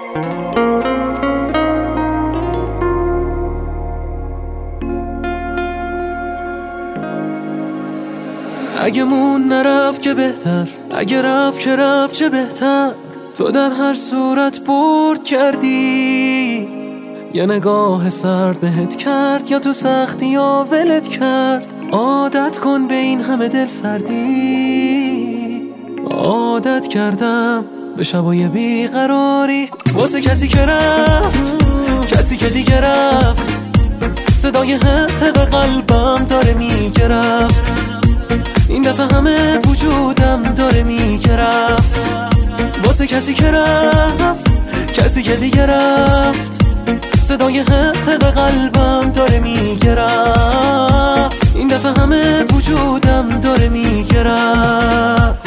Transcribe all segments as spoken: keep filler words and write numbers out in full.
اگه مون نرفت که بهتر، اگه رفت که رفت چه بهتر. تو در هر صورت برد کردی، یه نگاه سرد بهت کرد، یا تو سختی یا ولت کرد. عادت کن به این همه دل سردی، عادت کردم به شبای بیقراری. واسه کسی که رفت، کسی که دیگه رفت، صدای حق قلبم داره میگرفت. این دفعه همه وجودم داره میگرفت. واسه کسی که رفت، کسی که دیگه رفت، صدای حق قلبم داره میگرفت. این دفعه همه وجودم داره میگرفت.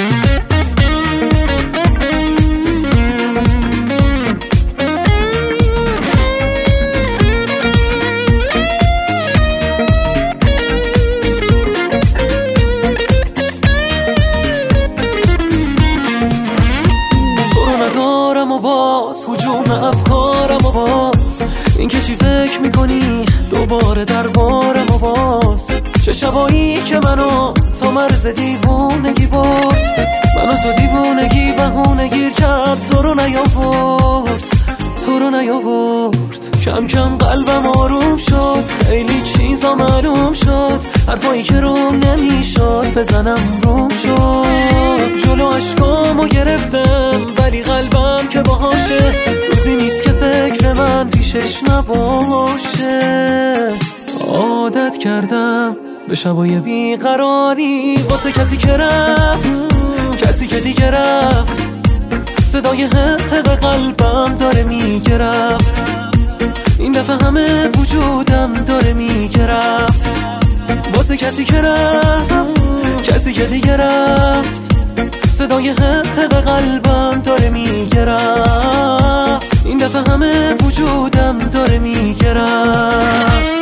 و باز هجوم افکارم و باز این که چی فکر میکنی دوباره دربارم و باز. چه شبایی که منو تا مرز دیوونگی برد، منو تو دیوونگی بهونه گیر کرد. تو رو نیاورد، تو رو نیاورد. کم کم قلبم آروم شد، خیلی چیزا معلوم شد. حرفایی که روم نمیشد بزنم روم شد. جلو عشقامو گرفتم ولی قلبم که باهاشه. روزی نیست که فکر من پیشش نباشه. عادت کردم به شبای بیقراری. واسه کسی که رفت، کسی که دیگه رفت، صدای حق قلبم داره میگرفت. این دفعه همه وجودم داره میگرفت. واسه کسی که رفت، کسی که دیگه رفت، صدای حق قلبم داره میگرفت. این دفعه همه وجودم داره میگرفت.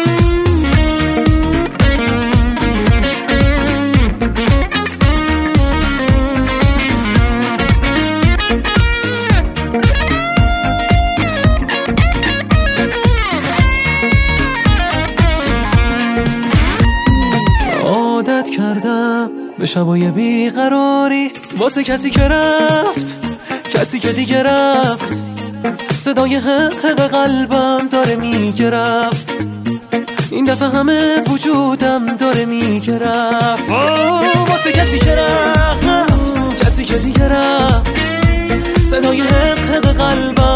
عادت کردم به شبای بیقراری. واسه کسی که رفت، کسی که دیگه رفت، صدای حق قلبم داره میگرفت. این دفعه همه وجودم داره میگرفت. واسه کسی که رفت، کسی که دیگه رفت، صدای حق قلبم